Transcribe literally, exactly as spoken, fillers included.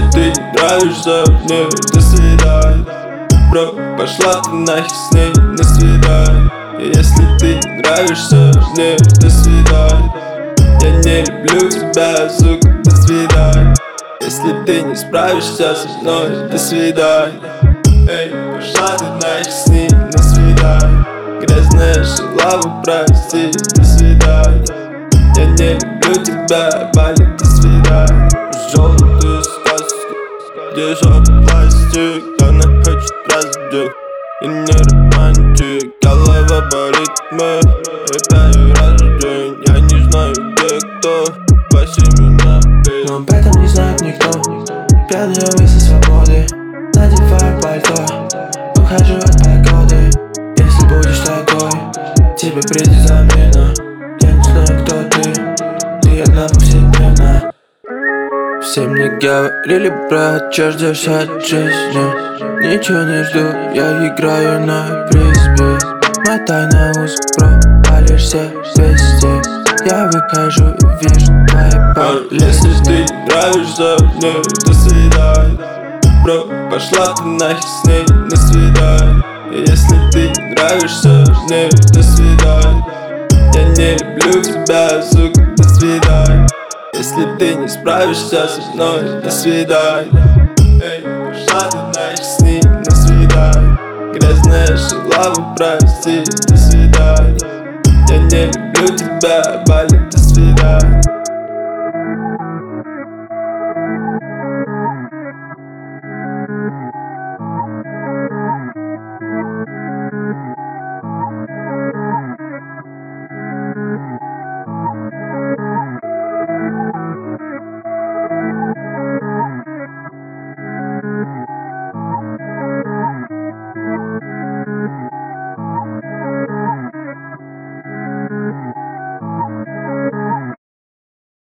ты не нравишься мне, до свидания. Бро, пошла ты нахер с ней на свидание. Если ты не нравишься мне, до свидания. Я не люблю тебя, сука, до свидания. Если ты не справишься со мной, до свидания. Эй, пошла ты нахер с ней на свидание. Грязная шалава, прости, до свидания. Я не люблю тебя, Бали, до свидания. Желтую сказку, где жопа пластик. Она хочет раздел, и не романтик. Голова болит, мы летаю раз в день. Я не знаю, где кто, спаси меня, бей. Но об этом не знает никто. Пьяные мысли свободы, надеваю пальто, ухожу от погоды. Если будешь такой, тебе придет замена. Я не знаю, кто ты, ты одна повседневна. Все мне говорили, брат, чё ждешь от жизни? Ничего не жду, я играю на приспе. Мотай на ус, провалишься везде. Я выхожу и вижу твои болезни. Если ты не нравишься мне, до свидания. Бро, пошла ты нахер с ней на свидание. Если ты не нравишься мне, до свидания. Я не люблю тебя, сука, до свидания. Если ты не справишься со мной, до свидания. Эй, пошла ты нахер с ней на свидание. Грязная шалава, прости, до свидания. Я не люблю тебя, Бали.